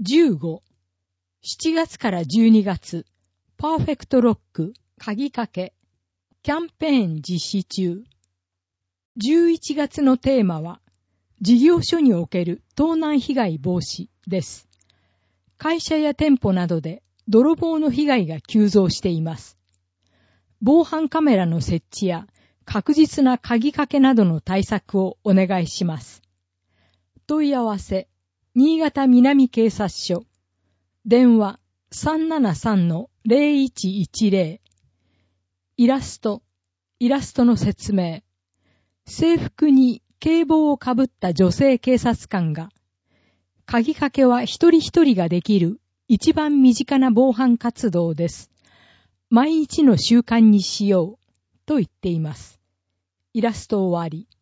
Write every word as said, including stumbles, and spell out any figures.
じゅうご、しちがつからじゅうにがつ、パーフェクトロック、鍵かけ、キャンペーン実施中。じゅういちがつのテーマは、事業所における盗難被害防止です。会社や店舗などで泥棒の被害が急増しています。防犯カメラの設置や確実な鍵かけなどの対策をお願いします。問い合わせ、新潟南警察署。電話 さんななさんのゼロいちいちゼロ。イラスト、イラストの説明。制服に警棒をかぶった女性警察官が、鍵かけは一人一人ができる一番身近な防犯活動です。毎日の習慣にしようと言っています。イラスト終わり。